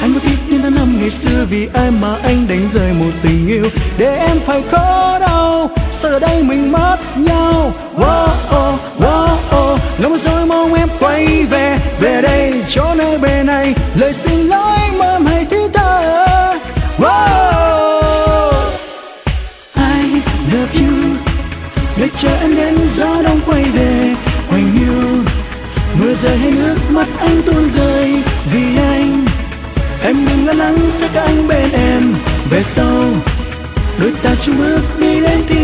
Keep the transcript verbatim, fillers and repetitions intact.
Anh có tiếc những tháng năm ngày xưa vì ai mà anh đánh rơi một tình yêu để em phải khó đau. Sao giờ đây mình mất nhau? Wow, oh, wow, oh. Lòng rồi mong em quay về, về đây chỗ nơi bên này. Lời xin lỗi mơ hay thứ tha. Wow, I love you. Để chờ em đến gió đông quay về, hoành yêu. Mưa rơi hay nước mắt anh tuôn rơi vì anh. Em đừng lo lắng, sẽ có anh bên em về sau. Đôi ta chung bước đi đến thiên